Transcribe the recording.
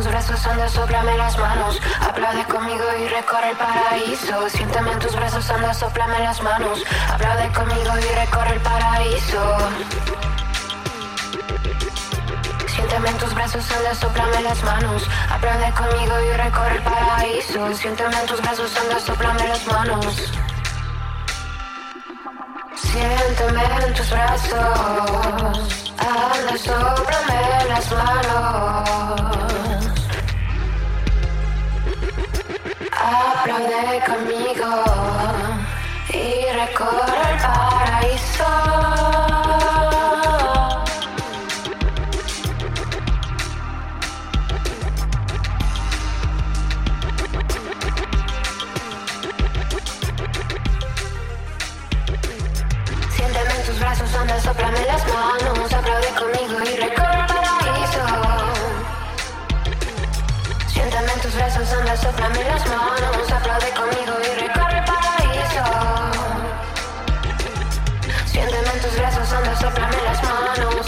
tus brazos, anda, sóplame las manos. Aplaude conmigo y recorre el paraíso. Siénteme en tus brazos, anda, sóplame las manos. Aplaude conmigo y recorre el paraíso. Siénteme en tus brazos, anda, sóplame las manos. Aplaude conmigo y recorre el paraíso. Siénteme en tus brazos, anda, sóplame las manos. Siénteme en tus brazos, anda, sóplame las manos. Aplaude conmigo y recorre el paraíso. Anda, sóplame las manos, aplaude conmigo y recorre el paraíso. Siéntame en tus brazos, anda, sóplame las manos, aplaude conmigo y recorre el paraíso. Siéntame en tus brazos, anda, sóplame las manos.